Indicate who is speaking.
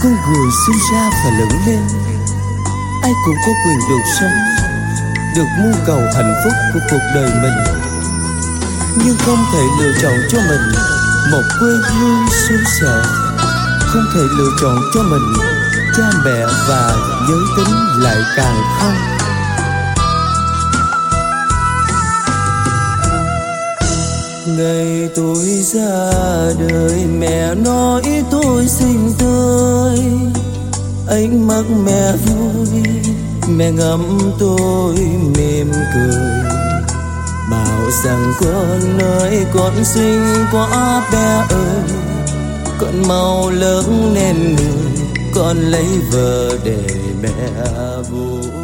Speaker 1: Con người sinh ra và lớn lên, ai cũng có quyền được sống, được mưu cầu hạnh phúc của cuộc đời mình, nhưng không thể lựa chọn cho mình một quê hương xứ sở, không thể lựa chọn cho mình cha mẹ và giới tính lại càng không. Ngày tôi ra đời mẹ nói tôi xinh tươi, ánh mắt mẹ vui, mẹ ngắm tôi mỉm cười, bảo rằng con ơi con xinh quá bé ơi, con mau lớn nên người, con lấy vợ để mẹ vui.